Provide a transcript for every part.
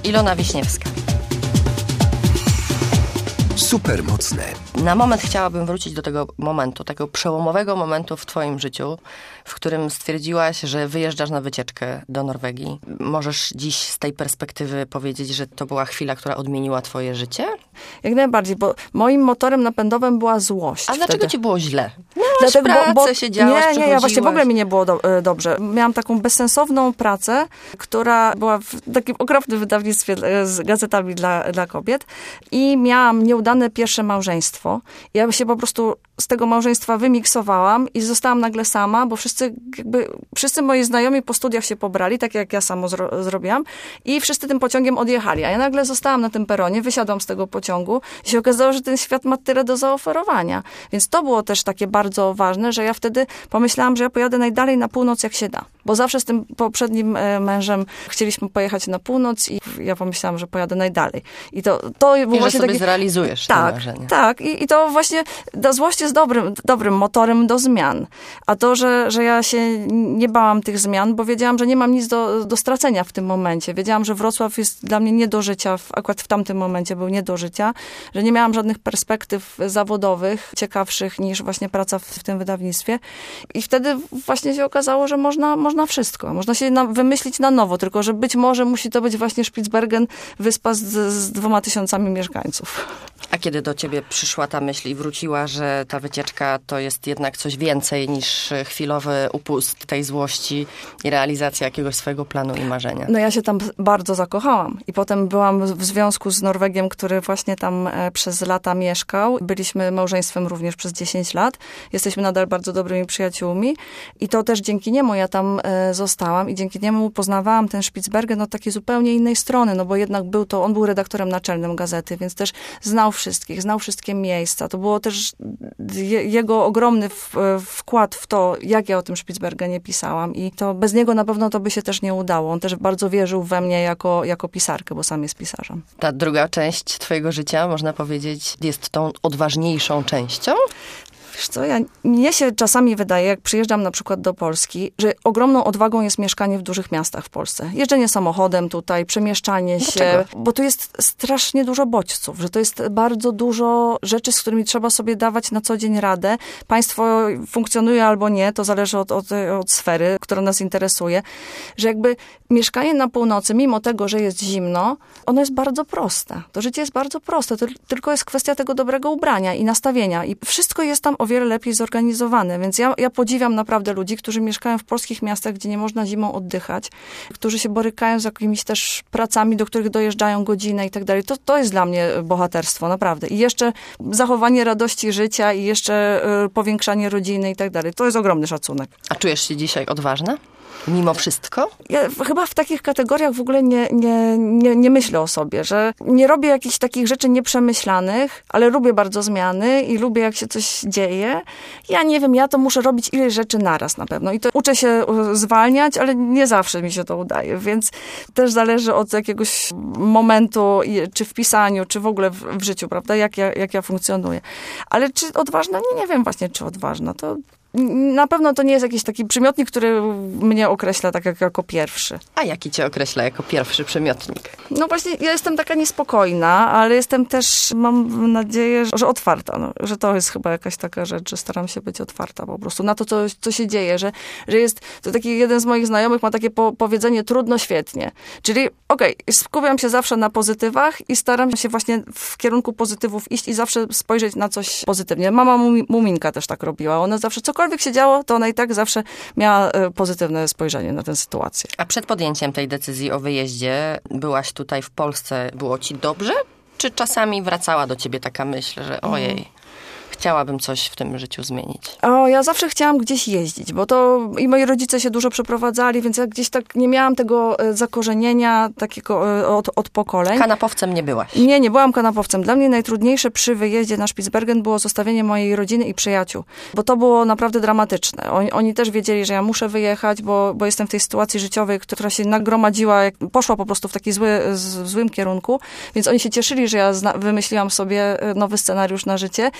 Ilona Wiśniewska. Supermocne. Na moment chciałabym wrócić do tego momentu, takiego przełomowego momentu w twoim życiu, w którym stwierdziłaś, że wyjeżdżasz na wycieczkę do Norwegii. Możesz dziś z tej perspektywy powiedzieć, że to była chwila, która odmieniła twoje życie? Jak najbardziej, bo moim motorem napędowym była złość. A dlaczego ci było źle? Dlatego, pracę, siedziałaś, nie, ja właśnie w ogóle mi nie było dobrze. Miałam taką bezsensowną pracę, która była w takim okropnym wydawnictwie z gazetami dla kobiet i miałam nieudane pierwsze małżeństwo. Ja się po prostu z tego małżeństwa wymiksowałam i zostałam nagle sama, bo wszyscy moi znajomi po studiach się pobrali, tak jak ja samo zrobiłam i wszyscy tym pociągiem odjechali. A ja nagle zostałam na tym peronie, wysiadłam z tego pociągu i się okazało, że ten świat ma tyle do zaoferowania. Więc to było też takie bardzo ważne, że ja wtedy pomyślałam, że ja pojadę najdalej na północ, jak się da. Bo zawsze z tym poprzednim mężem chcieliśmy pojechać na północ i ja pomyślałam, że pojadę najdalej. I to był właśnie sobie taki... zrealizujesz to marzenie. Tak. I to właśnie ta złość jest dobrym motorem do zmian. A to, że ja się nie bałam tych zmian, bo wiedziałam, że nie mam nic do stracenia w tym momencie. Wiedziałam, że Wrocław jest dla mnie nie do życia, akurat w tamtym momencie był nie do życia, że nie miałam żadnych perspektyw zawodowych ciekawszych niż właśnie praca w tym wydawnictwie. I wtedy właśnie się okazało, że można wszystko. Można się wymyślić na nowo, tylko że być może musi to być właśnie Spitsbergen, wyspa z 2000 mieszkańców. A kiedy do ciebie przyszła ta myśl i wróciła, że ta wycieczka to jest jednak coś więcej niż chwilowy upust tej złości i realizacja jakiegoś swojego planu i marzenia? No ja się tam bardzo zakochałam. I potem byłam w związku z Norwegiem, który właśnie tam przez lata mieszkał. Byliśmy małżeństwem również przez 10 lat. Jesteśmy nadal bardzo dobrymi przyjaciółmi. I to też dzięki niemu ja tam zostałam i dzięki niemu poznawałam ten Spitsbergen od takiej zupełnie innej strony, no bo jednak on był redaktorem naczelnym gazety, więc też znał wszystkie miejsca. To było też jego ogromny wkład w to, jak ja o tym Spitsbergenie pisałam i to bez niego na pewno to by się też nie udało. On też bardzo wierzył we mnie jako pisarkę, bo sam jest pisarzem. Ta druga część twojego życia, można powiedzieć, jest tą odważniejszą częścią? Wiesz co, mnie się czasami wydaje, jak przyjeżdżam na przykład do Polski, że ogromną odwagą jest mieszkanie w dużych miastach w Polsce. Jeżdżenie samochodem tutaj, przemieszczanie się, bo tu jest strasznie dużo bodźców, że to jest bardzo dużo rzeczy, z którymi trzeba sobie dawać na co dzień radę. Państwo funkcjonuje albo nie, to zależy od sfery, która nas interesuje, że jakby mieszkanie na północy, mimo tego, że jest zimno, ono jest bardzo proste. To życie jest bardzo proste, to tylko jest kwestia tego dobrego ubrania i nastawienia i wszystko jest tam o wiele lepiej zorganizowane, więc ja podziwiam naprawdę ludzi, którzy mieszkają w polskich miastach, gdzie nie można zimą oddychać, którzy się borykają z jakimiś też pracami, do których dojeżdżają godzinę i tak dalej. To jest dla mnie bohaterstwo, naprawdę. I jeszcze zachowanie radości życia i jeszcze powiększanie rodziny i tak dalej. To jest ogromny szacunek. A czujesz się dzisiaj odważna? Mimo wszystko? Ja chyba w takich kategoriach w ogóle nie myślę o sobie, że nie robię jakichś takich rzeczy nieprzemyślanych, ale lubię bardzo zmiany i lubię, jak się coś dzieje. Ja nie wiem, ja to muszę robić ileś rzeczy naraz na pewno. I to uczę się zwalniać, ale nie zawsze mi się to udaje, więc też zależy od jakiegoś momentu, czy w pisaniu, czy w ogóle w życiu, prawda, jak ja funkcjonuję. Ale czy odważna? Nie wiem właśnie, czy odważna. To na pewno to nie jest jakiś taki przymiotnik, który mnie określa tak jako pierwszy. A jaki cię określa jako pierwszy przymiotnik? No właśnie, ja jestem taka niespokojna, ale jestem też, mam nadzieję, że otwarta. No, że to jest chyba jakaś taka rzecz, że staram się być otwarta po prostu na to, co się dzieje, że jest, to taki jeden z moich znajomych ma takie powiedzenie trudno, świetnie. Czyli skupiam się zawsze na pozytywach i staram się właśnie w kierunku pozytywów iść i zawsze spojrzeć na coś pozytywnie. Mama Muminka też tak robiła. Ona zawsze cokolwiek się działo, to ona i tak zawsze miała pozytywne spojrzenie na tę sytuację. A przed podjęciem tej decyzji o wyjeździe byłaś tutaj w Polsce, było ci dobrze? Czy czasami wracała do ciebie taka myśl, że ojej, chciałabym coś w tym życiu zmienić? Ja zawsze chciałam gdzieś jeździć, bo to i moi rodzice się dużo przeprowadzali, więc ja gdzieś tak nie miałam tego zakorzenienia takiego od pokoleń. Kanapowcem nie byłaś? Nie byłam kanapowcem. Dla mnie najtrudniejsze przy wyjeździe na Spitsbergen było zostawienie mojej rodziny i przyjaciół, bo to było naprawdę dramatyczne. Oni też wiedzieli, że ja muszę wyjechać, bo jestem w tej sytuacji życiowej, która się nagromadziła, poszła po prostu w taki złym kierunku, więc oni się cieszyli, że ja wymyśliłam sobie nowy scenariusz na życie, tyle że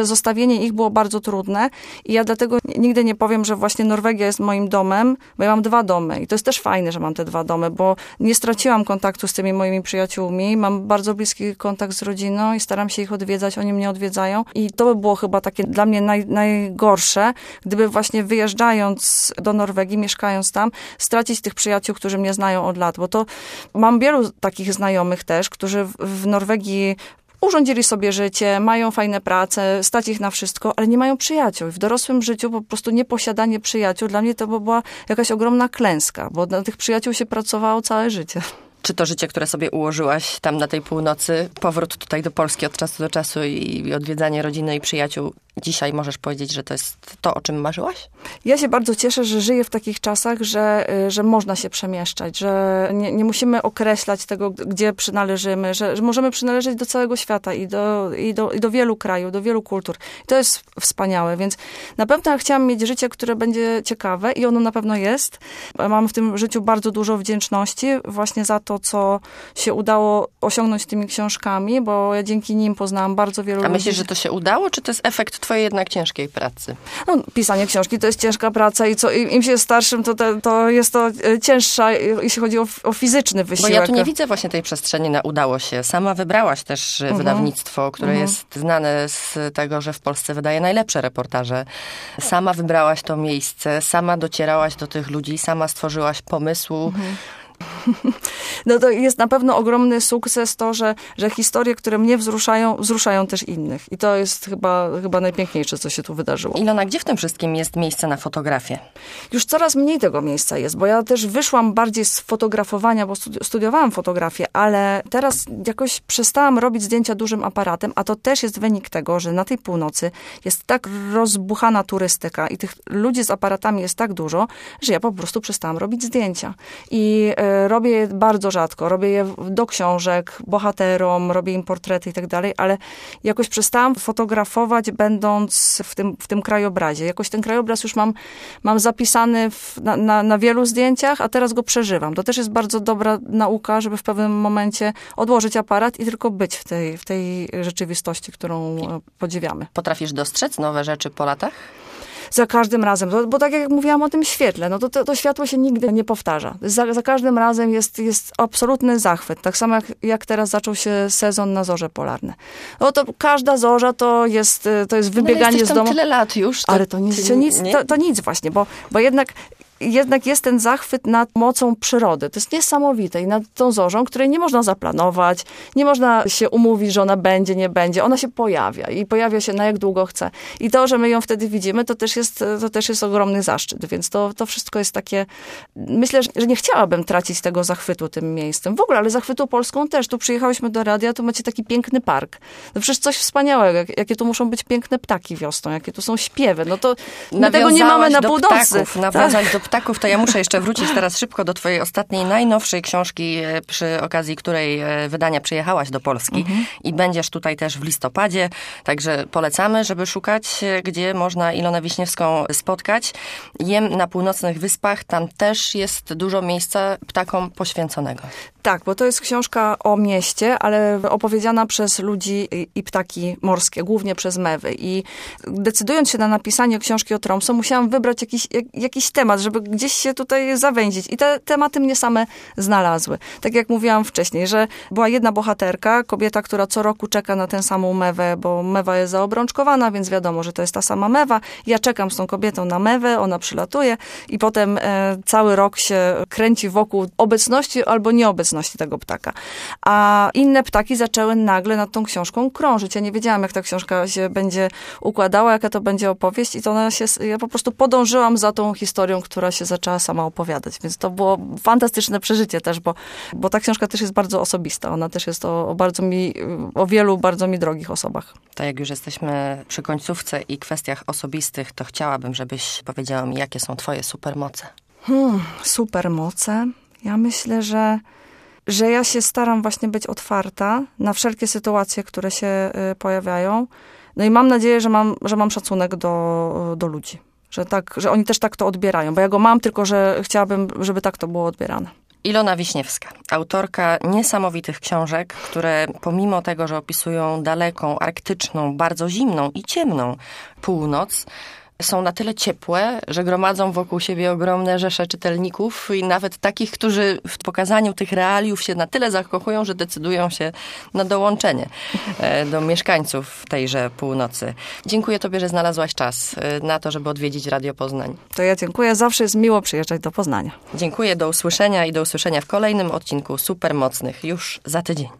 że zostawienie ich było bardzo trudne i ja dlatego nigdy nie powiem, że właśnie Norwegia jest moim domem, bo ja mam 2 domy i to jest też fajne, że mam te 2 domy, bo nie straciłam kontaktu z tymi moimi przyjaciółmi, mam bardzo bliski kontakt z rodziną i staram się ich odwiedzać, oni mnie odwiedzają i to by było chyba takie dla mnie najgorsze, gdyby właśnie wyjeżdżając do Norwegii, mieszkając tam, stracić tych przyjaciół, którzy mnie znają od lat, bo to mam wielu takich znajomych też, którzy w Norwegii urządzili sobie życie, mają fajne prace, stać ich na wszystko, ale nie mają przyjaciół. W dorosłym życiu po prostu nieposiadanie przyjaciół dla mnie to by była jakaś ogromna klęska, bo na tych przyjaciół się pracowało całe życie. Czy to życie, które sobie ułożyłaś tam na tej północy, powrót tutaj do Polski od czasu do czasu i odwiedzanie rodziny i przyjaciół, dzisiaj możesz powiedzieć, że to jest to, o czym marzyłaś? Ja się bardzo cieszę, że żyję w takich czasach, że można się przemieszczać, że nie musimy określać tego, gdzie przynależymy, że możemy przynależeć do całego świata i do wielu krajów, do wielu kultur. I to jest wspaniałe, więc na pewno ja chciałam mieć życie, które będzie ciekawe i ono na pewno jest. Mam w tym życiu bardzo dużo wdzięczności właśnie za to, co się udało osiągnąć tymi książkami, bo ja dzięki nim poznałam bardzo wielu ludzi. A myślisz, że to się udało, czy to jest efekt twojej jednak ciężkiej pracy? No, pisanie książki to jest ciężka praca i im się jest starszym, to jest to cięższa, jeśli chodzi o fizyczny wysiłek. Bo ja tu nie widzę właśnie tej przestrzeni na udało się. Sama wybrałaś też wydawnictwo, które jest znane z tego, że w Polsce wydaje najlepsze reportaże. Sama wybrałaś to miejsce, sama docierałaś do tych ludzi, sama stworzyłaś pomysł. No to jest na pewno ogromny sukces to, że historie, które mnie wzruszają też innych. I to jest chyba najpiękniejsze, co się tu wydarzyło. Ilona, gdzie w tym wszystkim jest miejsce na fotografię? Już coraz mniej tego miejsca jest, bo ja też wyszłam bardziej z fotografowania, bo studiowałam fotografię, ale teraz jakoś przestałam robić zdjęcia dużym aparatem, a to też jest wynik tego, że na tej północy jest tak rozbuchana turystyka i tych ludzi z aparatami jest tak dużo, że ja po prostu przestałam robić zdjęcia. I robię je bardzo rzadko. Robię je do książek, bohaterom, robię im portrety i tak dalej, ale jakoś przestałam fotografować, będąc w tym krajobrazie. Jakoś ten krajobraz już mam zapisany na wielu zdjęciach, a teraz go przeżywam. To też jest bardzo dobra nauka, żeby w pewnym momencie odłożyć aparat i tylko być w tej rzeczywistości, którą podziwiamy. Potrafisz dostrzec nowe rzeczy po latach? Za każdym razem, bo tak jak mówiłam o tym świetle, no to światło się nigdy nie powtarza. Za każdym razem jest absolutny zachwyt. Tak samo jak teraz zaczął się sezon na zorze polarne. No to każda zorza to jest wybieganie z domu. Tyle lat już. Ale to nic właśnie, bo jednak jest ten zachwyt nad mocą przyrody. To jest niesamowite i nad tą zorzą, której nie można zaplanować, nie można się umówić, że ona będzie, nie będzie. Ona się pojawia i pojawia się na jak długo chce. I to, że my ją wtedy widzimy, to też jest ogromny zaszczyt. Więc to wszystko jest takie... Myślę, że nie chciałabym tracić tego zachwytu tym miejscem. W ogóle, ale zachwytu Polską też. Tu przyjechałyśmy do radia, tu macie taki piękny park. No przecież coś wspaniałego. Jakie tu muszą być piękne ptaki wiosną, jakie tu są śpiewy. No to my tego nie mamy na północy. Nawiązać do ptaków, to ja muszę jeszcze wrócić teraz szybko do twojej ostatniej, najnowszej książki, przy okazji której wydania przyjechałaś do Polski i będziesz tutaj też w listopadzie, także polecamy, żeby szukać, gdzie można Ilonę Wiśniewską spotkać. Jem na północnych wyspach, tam też jest dużo miejsca ptakom poświęconego. Tak, bo to jest książka o mieście, ale opowiedziana przez ludzi i ptaki morskie, głównie przez mewy. I decydując się na napisanie książki o Tromsø, musiałam wybrać jakiś temat, żeby gdzieś się tutaj zawęzić. I te tematy mnie same znalazły. Tak jak mówiłam wcześniej, że była jedna bohaterka, kobieta, która co roku czeka na tę samą mewę, bo mewa jest zaobrączkowana, więc wiadomo, że to jest ta sama mewa. Ja czekam z tą kobietą na mewę, ona przylatuje i potem cały rok się kręci wokół obecności albo nieobecności tego ptaka. A inne ptaki zaczęły nagle nad tą książką krążyć. Ja nie wiedziałam, jak ta książka się będzie układała, jaka to będzie opowieść i to ja po prostu podążyłam za tą historią, która się zaczęła sama opowiadać. Więc to było fantastyczne przeżycie też, bo ta książka też jest bardzo osobista. Ona też jest o wielu bardzo mi drogich osobach. To jak już jesteśmy przy końcówce i kwestiach osobistych, to chciałabym, żebyś powiedziała mi, jakie są twoje supermoce. Supermoce? Ja myślę, że ja się staram właśnie być otwarta na wszelkie sytuacje, które się pojawiają. No i mam nadzieję, że mam szacunek do ludzi. Że oni też tak to odbierają. Bo ja go mam, tylko że chciałabym, żeby tak to było odbierane. Ilona Wiśniewska, autorka niesamowitych książek, które pomimo tego, że opisują daleką, arktyczną, bardzo zimną i ciemną północ, są na tyle ciepłe, że gromadzą wokół siebie ogromne rzesze czytelników i nawet takich, którzy w pokazaniu tych realiów się na tyle zakochują, że decydują się na dołączenie do mieszkańców tejże północy. Dziękuję Tobie, że znalazłaś czas na to, żeby odwiedzić Radio Poznań. To ja dziękuję. Zawsze jest miło przyjeżdżać do Poznania. Dziękuję, do usłyszenia i do usłyszenia w kolejnym odcinku Supermocnych już za tydzień.